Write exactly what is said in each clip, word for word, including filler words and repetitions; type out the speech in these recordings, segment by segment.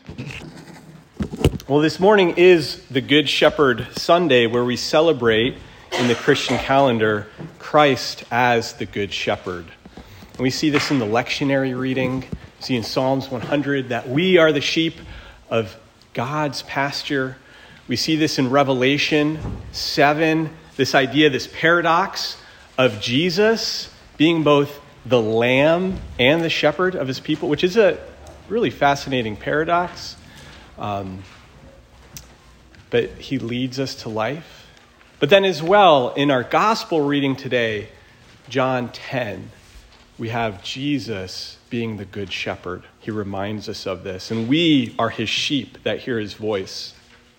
Well, this morning is the Good Shepherd Sunday, where we celebrate in the Christian calendar Christ as the Good Shepherd. And we see this in the lectionary reading, we see in Psalms one hundred that we are the sheep of God's pasture. We see this in Revelation seven, this idea, this paradox of Jesus being both the lamb and the shepherd of his people, which is a really fascinating paradox. Um, but he leads us to life. But then as well, in our gospel reading today, John ten, we have Jesus being the good shepherd. He reminds us of this. And we are his sheep that hear his voice.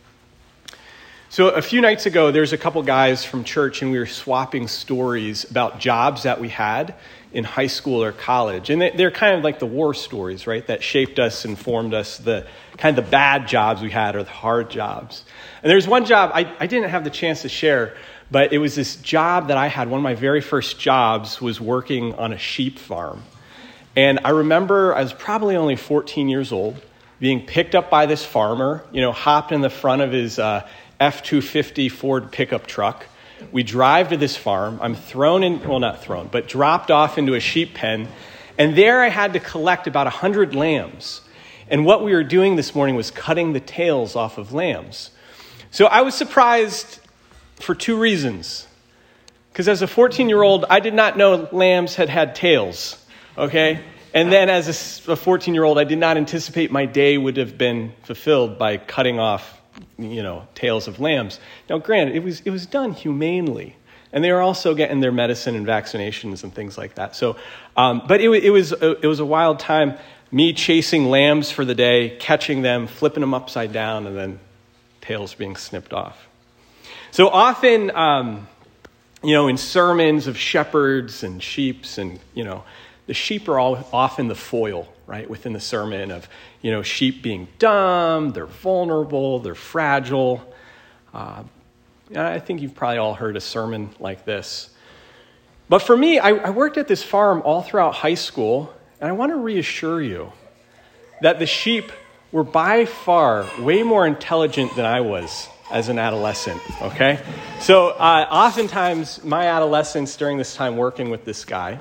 So a few nights ago, there's a couple guys from church, and we were swapping stories about jobs that we had in high school or college. And they're kind of like the war stories, right? That shaped us and formed us, the kind of the bad jobs we had or the hard jobs. And there's one job I, I didn't have the chance to share, but it was this job that I had. One of my very first jobs was working on a sheep farm. And I remember I was probably only fourteen years old, being picked up by this farmer, you know, hopped in the front of his uh, F two fifty Ford pickup truck. We drive to this farm. I'm thrown in, well, not thrown, but dropped off into a sheep pen. And there I had to collect about one hundred lambs. And what we were doing this morning was cutting the tails off of lambs. So I was surprised for two reasons. Because as a fourteen-year-old, I did not know lambs had had tails, okay? And then as a fourteen-year-old, I did not anticipate my day would have been fulfilled by cutting off, you know, tails of lambs. Now, granted, it was it was done humanely, and they were also getting their medicine and vaccinations and things like that. So, um, but it, it was a, it was a wild time. Me chasing lambs for the day, catching them, flipping them upside down, and then tails being snipped off. So often, um, you know, in sermons of shepherds and sheeps, and you know, the sheep are all often the foil, right, within the sermon of, you know, sheep being dumb, they're vulnerable, they're fragile. Uh, I think you've probably all heard a sermon like this. But for me, I, I worked at this farm all throughout high school, and I want to reassure you that the sheep were by far way more intelligent than I was as an adolescent, okay? So uh, oftentimes, my adolescence during this time working with this guy,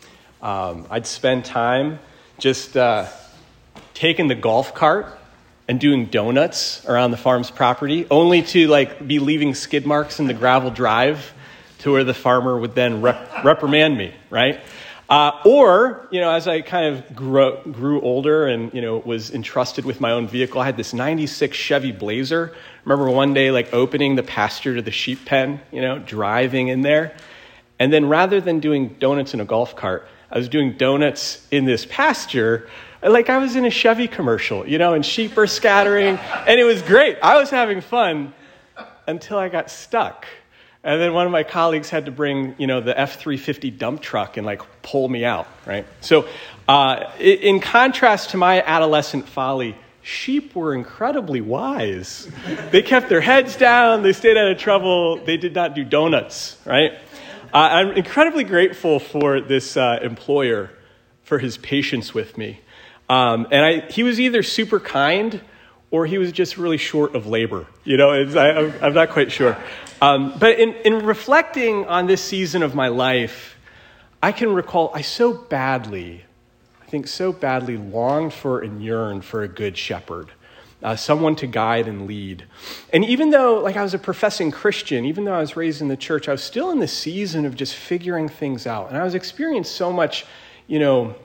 um, I'd spend time just uh, taking the golf cart and doing donuts around the farm's property, only to like be leaving skid marks in the gravel drive to where the farmer would then rep- reprimand me, right? Uh, or, you know, as I kind of grew, grew older and, you know, was entrusted with my own vehicle, I had this ninety-six Chevy Blazer. I remember one day, like, opening the pasture to the sheep pen, you know, driving in there. And then rather than doing donuts in a golf cart, I was doing donuts in this pasture, like I was in a Chevy commercial, you know, and sheep are scattering. And it was great. I was having fun until I got stuck. And then one of my colleagues had to bring, you know, the F three fifty dump truck and, like, pull me out, right? So uh, in contrast to my adolescent folly, sheep were incredibly wise. They kept their heads down. They stayed out of trouble. They did not do donuts, right? Uh, I'm incredibly grateful for this uh, employer for his patience with me. Um, and I, he was either super kind or he was just really short of labor. You know, it's, I, I'm, I'm not quite sure. Um, but in, in reflecting on this season of my life, I can recall I so badly, I think so badly longed for and yearned for a good shepherd, uh, someone to guide and lead. And even though, like, I was a professing Christian, even though I was raised in the church, I was still in the season of just figuring things out. And I was experiencing so much, you know,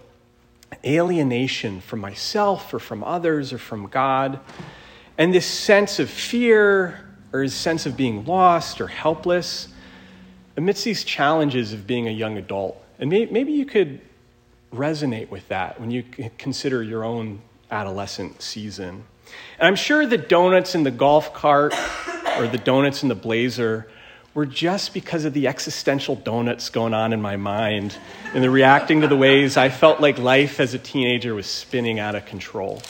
alienation from myself or from others or from God. And this sense of fear or a sense of being lost or helpless amidst these challenges of being a young adult. And may, maybe you could resonate with that when you consider your own adolescent season. And I'm sure the donuts in the golf cart or the donuts in the Blazer were just because of the existential donuts going on in my mind and the reacting to the ways I felt like life as a teenager was spinning out of control.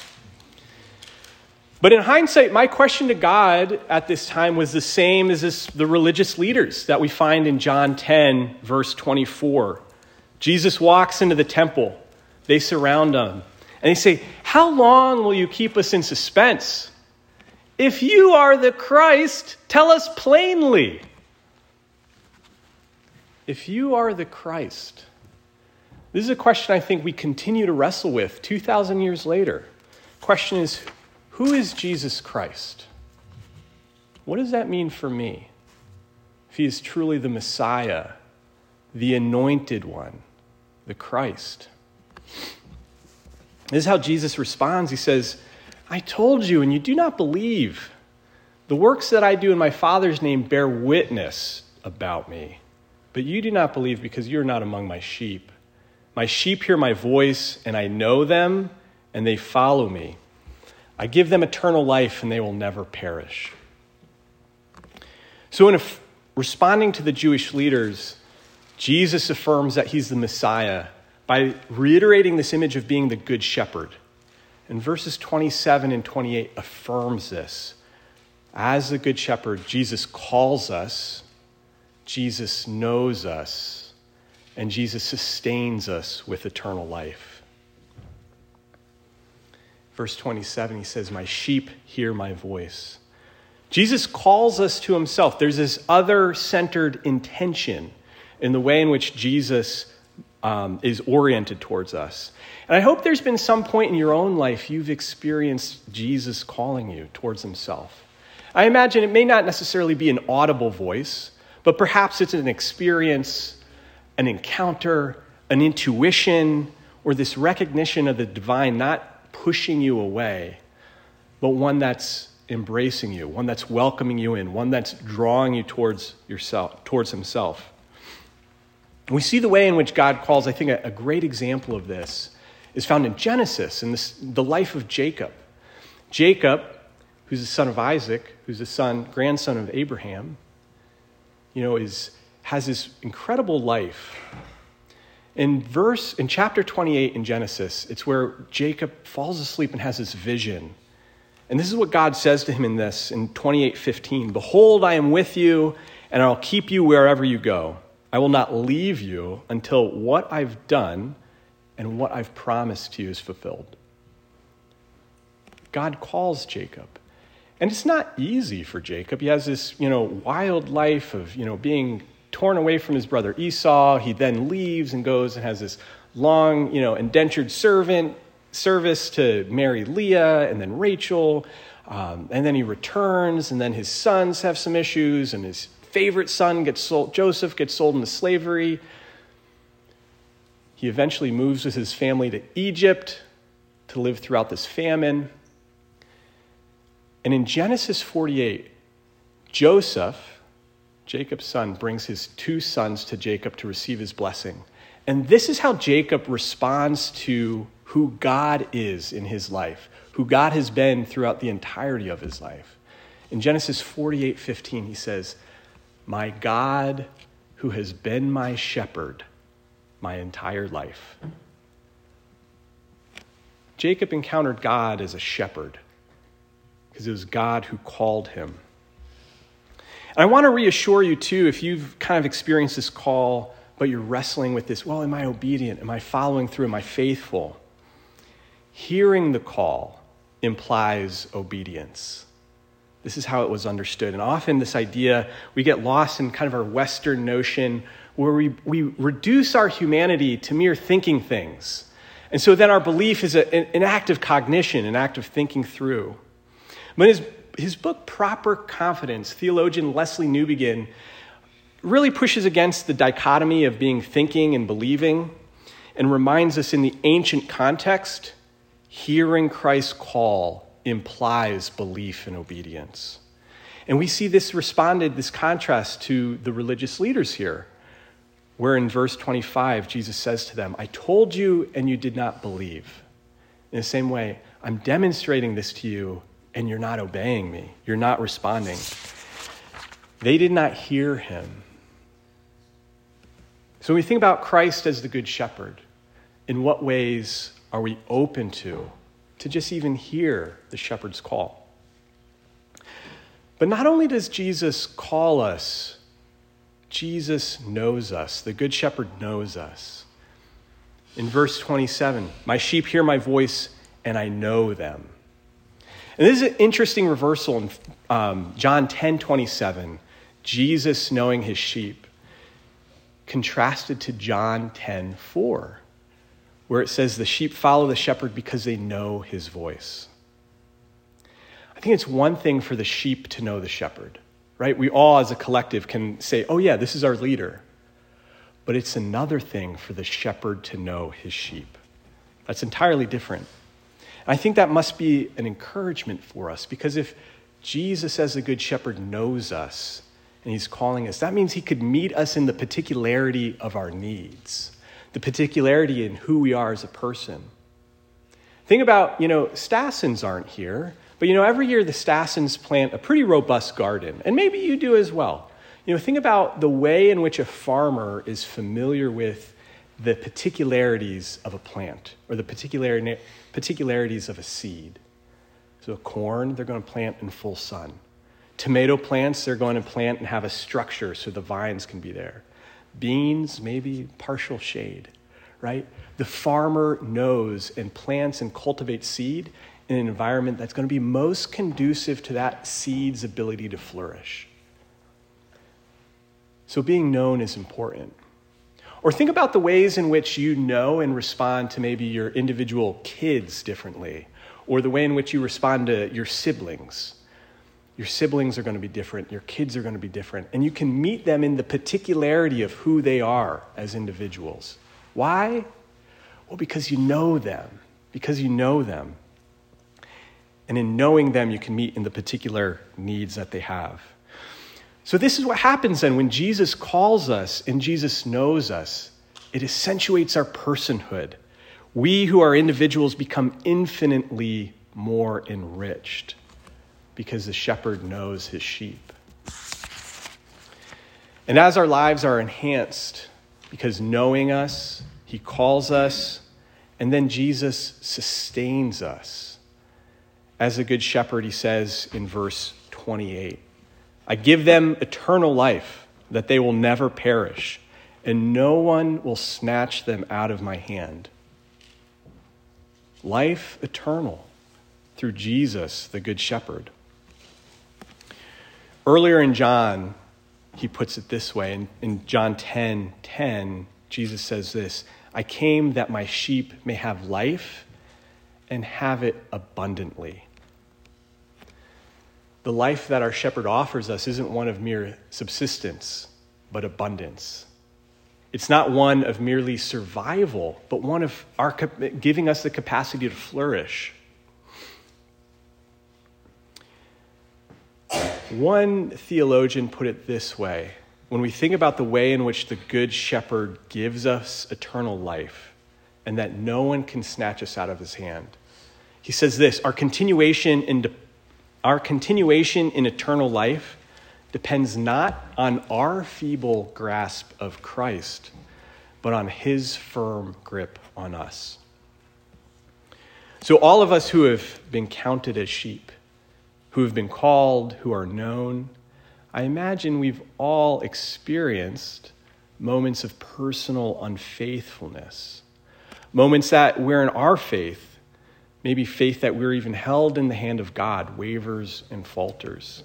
But in hindsight, my question to God at this time was the same as this, the religious leaders that we find in John ten, verse twenty-four. Jesus walks into the temple. They surround him. And they say, how long will you keep us in suspense? If you are the Christ, tell us plainly. If you are the Christ. This is a question I think we continue to wrestle with two thousand years later. The question is, who is Jesus Christ? What does that mean for me? If he is truly the Messiah, the anointed one, the Christ. This is how Jesus responds. He says, I told you, and you do not believe. The works that I do in my Father's name bear witness about me. But you do not believe because you are not among my sheep. My sheep hear my voice, and I know them, and they follow me. I give them eternal life, and they will never perish. So in a, responding to the Jewish leaders, Jesus affirms that he's the Messiah by reiterating this image of being the good shepherd. And verses twenty-seven and twenty-eight affirms this. As the good shepherd, Jesus calls us, Jesus knows us, and Jesus sustains us with eternal life. Verse twenty-seven, he says, my sheep hear my voice. Jesus calls us to himself. There's this other-centered intention in the way in which Jesus um, is oriented towards us. And I hope there's been some point in your own life you've experienced Jesus calling you towards himself. I imagine it may not necessarily be an audible voice, but perhaps it's an experience, an encounter, an intuition, or this recognition of the divine not pushing you away, but one that's embracing you, one that's welcoming you in, one that's drawing you towards yourself, towards himself. We see the way in which God calls. I think a, a great example of this is found in Genesis, in this, the life of Jacob. Jacob, who's the son of Isaac, who's the son, grandson of Abraham, you know, is has this incredible life. In verse, in chapter twenty-eight in Genesis, it's where Jacob falls asleep and has this vision. And this is what God says to him in this, in twenty-eight fifteen. Behold, I am with you, and I'll keep you wherever you go. I will not leave you until what I've done and what I've promised to you is fulfilled. God calls Jacob. And it's not easy for Jacob. He has this, you know, wild life of, you know, being torn away from his brother Esau. He then leaves and goes and has this long, you know, indentured servant service to marry Leah and then Rachel. Um, and then he returns, and then his sons have some issues, and his favorite son gets sold, Joseph gets sold into slavery. He eventually moves with his family to Egypt to live throughout this famine. And in Genesis forty-eight, Joseph, Jacob's son, brings his two sons to Jacob to receive his blessing. And this is how Jacob responds to who God is in his life, who God has been throughout the entirety of his life. In Genesis forty-eight fifteen, he says, my God who has been my shepherd my entire life. Jacob encountered God as a shepherd because it was God who called him. And I want to reassure you too, if you've kind of experienced this call, but you're wrestling with this, well, am I obedient? Am I following through? Am I faithful? Hearing the call implies obedience. This is how it was understood. And often this idea, we get lost in kind of our Western notion where we, we reduce our humanity to mere thinking things. And so then our belief is a, an act of cognition, an act of thinking through. But his, his book, Proper Confidence, theologian Leslie Newbegin really pushes against the dichotomy of being thinking and believing and reminds us in the ancient context, hearing Christ's call implies belief and obedience. And we see this responded, this contrast to the religious leaders here, where in verse twenty-five, Jesus says to them, I told you and you did not believe. In the same way, I'm demonstrating this to you and you're not obeying me. You're not responding. They did not hear him. So when we think about Christ as the good shepherd, in what ways are we open to, to just even hear the shepherd's call? But not only does Jesus call us, Jesus knows us. The good shepherd knows us. In verse twenty-seven, my sheep hear my voice and I know them. And this is an interesting reversal in um, John ten twenty-seven, Jesus knowing his sheep, contrasted to John ten four, where it says the sheep follow the shepherd because they know his voice. I think it's one thing for the sheep to know the shepherd, right? We all as a collective can say, oh yeah, this is our leader. But it's another thing for the shepherd to know his sheep. That's entirely different. And I think that must be an encouragement for us, because if Jesus as a good shepherd knows us and he's calling us, that means he could meet us in the particularity of our needs, the particularity in who we are as a person. Think about, you know, Stassens aren't here, but, you know, every year the Stassens plant a pretty robust garden, and maybe you do as well. You know, think about the way in which a farmer is familiar with the particularities of a plant or the particular, particularities of a seed. So corn, they're going to plant in full sun. Tomato plants, they're going to plant and have a structure so the vines can be there. Beans, maybe partial shade, right? The farmer knows and plants and cultivates seed in an environment that's going to be most conducive to that seed's ability to flourish. So being known is important. Or think about the ways in which you know and respond to maybe your individual kids differently, or the way in which you respond to your siblings. Your siblings are going to be different. Your kids are going to be different. And you can meet them in the particularity of who they are as individuals. Why? Well, because you know them. Because you know them. And in knowing them, you can meet in the particular needs that they have. So this is what happens then when Jesus calls us and Jesus knows us. It accentuates our personhood. We who are individuals become infinitely more enriched because the shepherd knows his sheep. And as our lives are enhanced, because knowing us, he calls us, and then Jesus sustains us. As a good shepherd, he says in verse twenty-eight, I give them eternal life, that they will never perish, and no one will snatch them out of my hand. Life eternal through Jesus, the Good Shepherd. Earlier in John, he puts it this way. In, in John ten ten, Jesus says this, I came that my sheep may have life and have it abundantly. The life that our shepherd offers us isn't one of mere subsistence, but abundance. It's not one of merely survival, but one of our giving us the capacity to flourish. One theologian put it this way. When we think about the way in which the Good Shepherd gives us eternal life and that no one can snatch us out of his hand, he says this, our continuation in Our continuation in eternal life depends not on our feeble grasp of Christ, but on his firm grip on us. So all of us who have been counted as sheep, who have been called, who are known, I imagine we've all experienced moments of personal unfaithfulness, moments that where in our faith, maybe faith that we're even held in the hand of God, wavers and falters.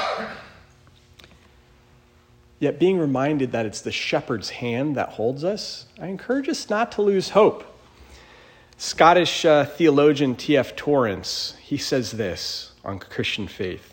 Yet being reminded that it's the shepherd's hand that holds us, I encourage us not to lose hope. Scottish uh, theologian T F Torrance, he says this on Christian faith.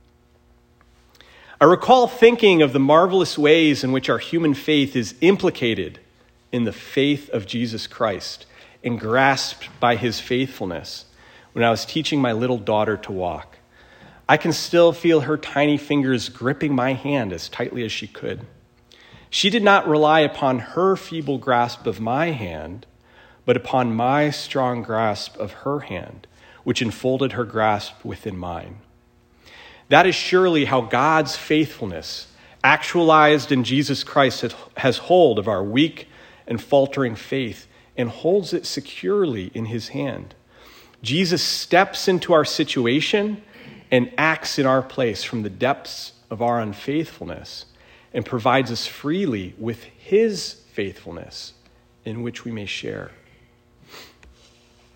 I recall thinking of the marvelous ways in which our human faith is implicated in the faith of Jesus Christ and grasped by his faithfulness when I was teaching my little daughter to walk. I can still feel her tiny fingers gripping my hand as tightly as she could. She did not rely upon her feeble grasp of my hand, but upon my strong grasp of her hand, which enfolded her grasp within mine. That is surely how God's faithfulness, actualized in Jesus Christ, has hold of our weak and faltering faith and holds it securely in his hand. Jesus steps into our situation and acts in our place from the depths of our unfaithfulness and provides us freely with his faithfulness in which we may share.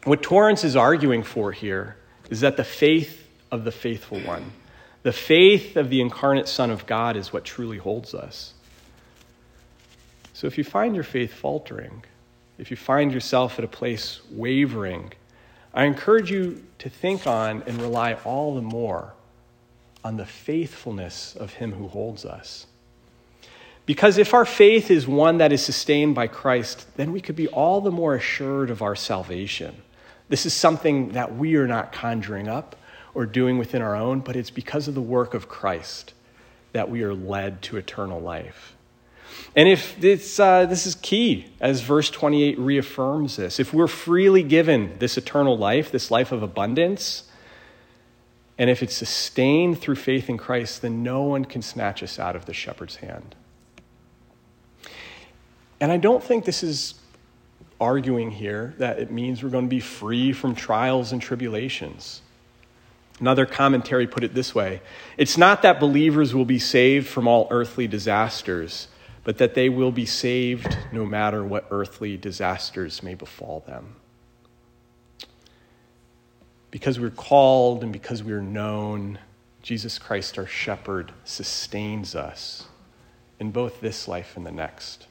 What Torrance is arguing for here is that the faith of the faithful one, the faith of the incarnate Son of God, is what truly holds us. So if you find your faith faltering, if you find yourself at a place wavering, I encourage you to think on and rely all the more on the faithfulness of him who holds us. Because if our faith is one that is sustained by Christ, then we could be all the more assured of our salvation. This is something that we are not conjuring up or doing within our own, but it's because of the work of Christ that we are led to eternal life. And if it's, uh, this is key, as verse twenty-eight reaffirms this. If we're freely given this eternal life, this life of abundance, and if it's sustained through faith in Christ, then no one can snatch us out of the shepherd's hand. And I don't think this is arguing here that it means we're going to be free from trials and tribulations. Another commentary put it this way: it's not that believers will be saved from all earthly disasters, but that they will be saved no matter what earthly disasters may befall them. Because we're called and because we're known, Jesus Christ, our shepherd, sustains us in both this life and the next.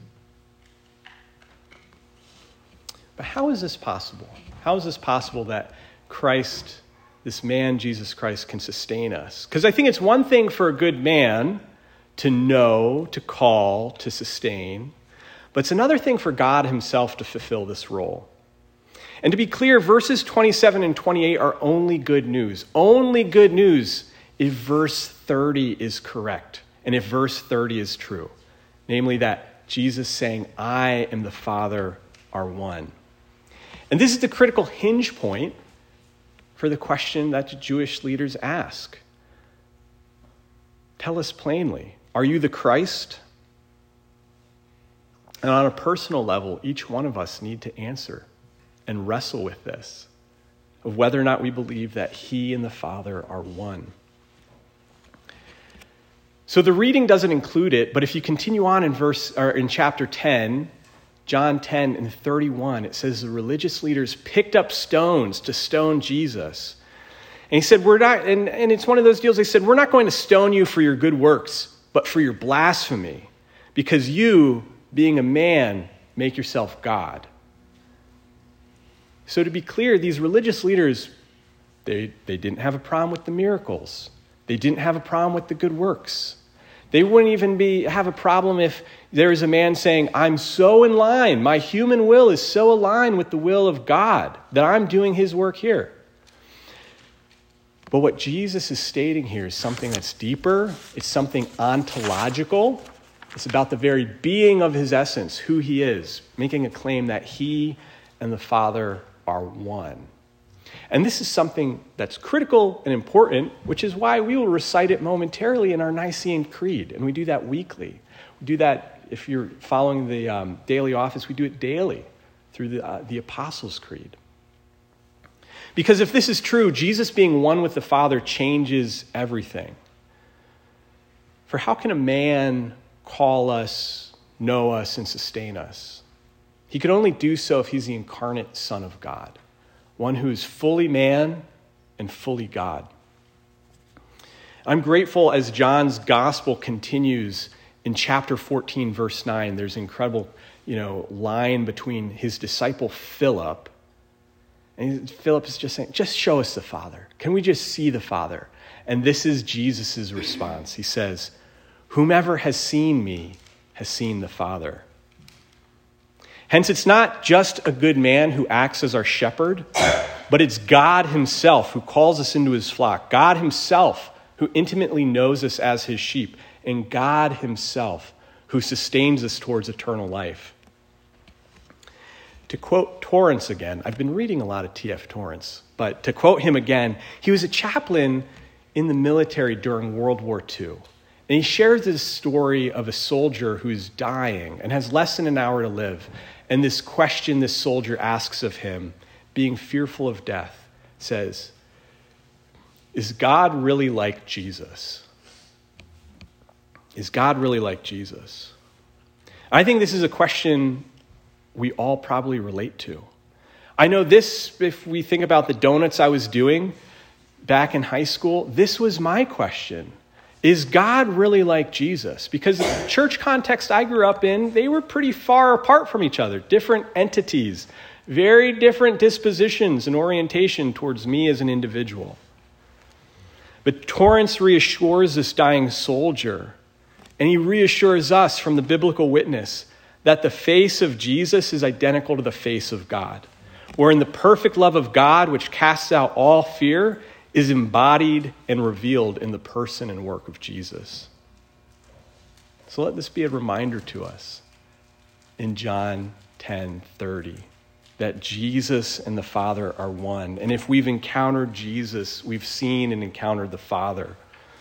But how is this possible? How is this possible that Christ, this man, Jesus Christ, can sustain us? Because I think it's one thing for a good man to know, to call, to sustain, but it's another thing for God himself to fulfill this role. And to be clear, verses twenty-seven and twenty-eight are only good news. Only good news if verse thirty is correct, and if verse thirty is true. Namely that Jesus saying, I am the Father are one. And this is the critical hinge point for the question that the Jewish leaders ask. Tell us plainly, are you the Christ? And on a personal level, each one of us need to answer and wrestle with this, of whether or not we believe that he and the Father are one. So the reading doesn't include it, but if you continue on in verse or in chapter ten, John ten and thirty-one, it says the religious leaders picked up stones to stone Jesus. And he said, we're not, and, and it's one of those deals, they said, we're not going to stone you for your good works, but for your blasphemy, because you, being a man, make yourself God. So to be clear, these religious leaders, they, they didn't have a problem with the miracles. They didn't have a problem with the good works. They wouldn't even be have a problem if there is a man saying, I'm so in line, my human will is so aligned with the will of God that I'm doing his work here. But what Jesus is stating here is something that's deeper. It's something ontological. It's about the very being of his essence, who he is, making a claim that he and the Father are one. And this is something that's critical and important, which is why we will recite it momentarily in our Nicene Creed. And we do that weekly. We do that, if you're following the um, daily office, we do it daily through the, uh, the Apostles' Creed. Because if this is true, Jesus being one with the Father changes everything. For how can a man call us, know us, and sustain us? He could only do so if he's the incarnate Son of God, one who is fully man and fully God. I'm grateful as John's gospel continues in chapter fourteen, verse nine. There's an incredible, you know, line between his disciple Philip, and Philip is just saying, just show us the Father. Can we just see the Father? And this is Jesus' response. He says, whomever has seen me has seen the Father. Hence, it's not just a good man who acts as our shepherd, but it's God himself who calls us into his flock. God himself who intimately knows us as his sheep. And God himself who sustains us towards eternal life. To quote Torrance again, I've been reading a lot of T F Torrance, but to quote him again, he was a chaplain in the military during World War Two. And he shares this story of a soldier who's dying and has less than an hour to live. And this question this soldier asks of him, being fearful of death, says, is God really like Jesus? Is God really like Jesus? I think this is a question we all probably relate to. I know this, if we think about the donuts I was doing back in high school, this was my question. Is God really like Jesus? Because the church context I grew up in, they were pretty far apart from each other, different entities, very different dispositions and orientation towards me as an individual. But Torrance reassures this dying soldier, and he reassures us from the biblical witness that the face of Jesus is identical to the face of God, wherein the perfect love of God, which casts out all fear, is embodied and revealed in the person and work of Jesus. So let this be a reminder to us in John ten thirty that Jesus and the Father are one. And if we've encountered Jesus, we've seen and encountered the Father.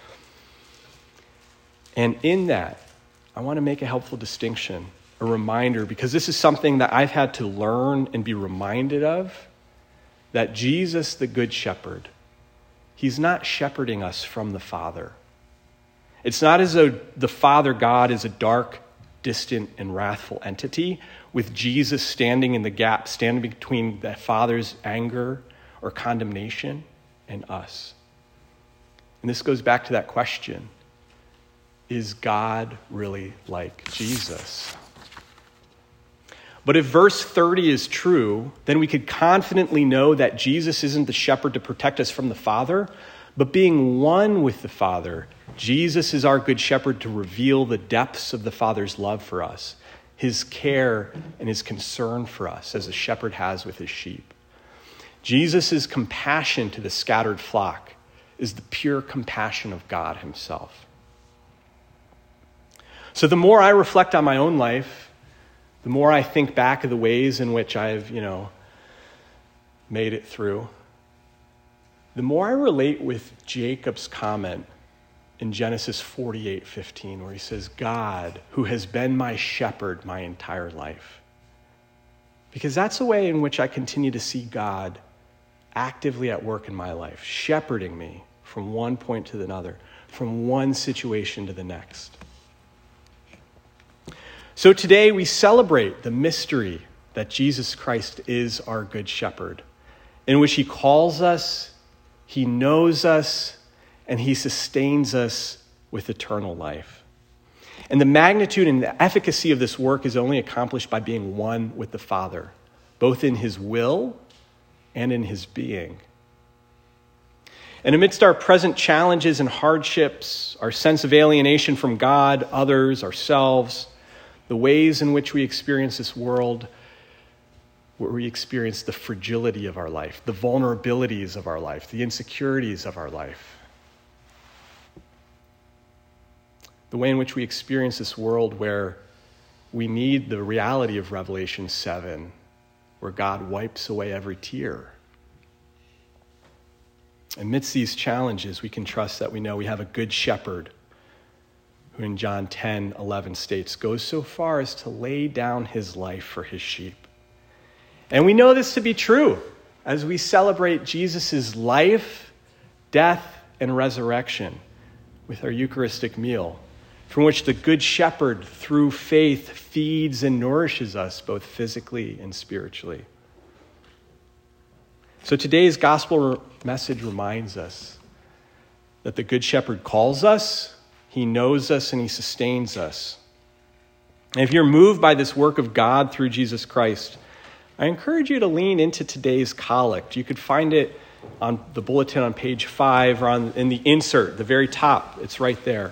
And in that, I want to make a helpful distinction, a reminder, because this is something that I've had to learn and be reminded of, that Jesus, the Good Shepherd, he's not shepherding us from the Father. It's not as though the Father God is a dark, distant, and wrathful entity with Jesus standing in the gap, standing between the Father's anger or condemnation and us. And this goes back to that question. Is God really like Jesus? But if verse thirty is true, then we could confidently know that Jesus isn't the shepherd to protect us from the Father, but being one with the Father, Jesus is our good shepherd to reveal the depths of the Father's love for us, his care and his concern for us as a shepherd has with his sheep. Jesus' compassion to the scattered flock is the pure compassion of God himself. So the more I reflect on my own life, the more I think back of the ways in which I've, you know, made it through, the more I relate with Jacob's comment in Genesis forty-eight fifteen, where he says, God, who has been my shepherd my entire life. Because that's the way in which I continue to see God actively at work in my life, shepherding me from one point to another, from one situation to the next. So today we celebrate the mystery that Jesus Christ is our good shepherd, in which he calls us, he knows us, and he sustains us with eternal life. And the magnitude and the efficacy of this work is only accomplished by being one with the Father, both in his will and in his being. And amidst our present challenges and hardships, our sense of alienation from God, others, ourselves, the ways in which we experience this world, where we experience the fragility of our life, the vulnerabilities of our life, the insecurities of our life, the way in which we experience this world where we need the reality of Revelation seven, where God wipes away every tear. Amidst these challenges, we can trust that we know we have a good shepherd who in John ten eleven states, goes so far as to lay down his life for his sheep. And we know this to be true as we celebrate Jesus' life, death, and resurrection with our Eucharistic meal, from which the Good Shepherd, through faith, feeds and nourishes us both physically and spiritually. So today's gospel message reminds us that the Good Shepherd calls us, he knows us, and he sustains us. And if you're moved by this work of God through Jesus Christ, I encourage you to lean into today's collect. You could find it on the bulletin on page five or on in the insert, the very top. It's right there.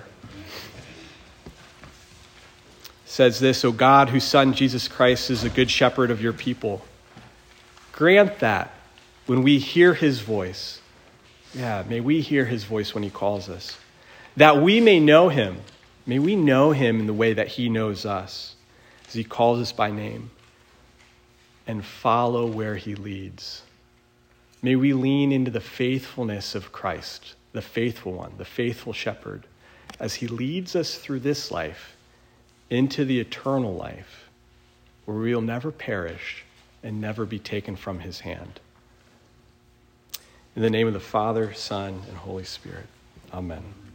It says this, O God, whose Son, Jesus Christ, is the good shepherd of your people, grant that when we hear his voice, yeah, may we hear his voice when he calls us, that we may know him. May we know him in the way that he knows us, as he calls us by name, and follow where he leads. May we lean into the faithfulness of Christ, the faithful one, the faithful shepherd, as he leads us through this life into the eternal life, where we will never perish and never be taken from his hand. In the name of the Father, Son, and Holy Spirit. Amen.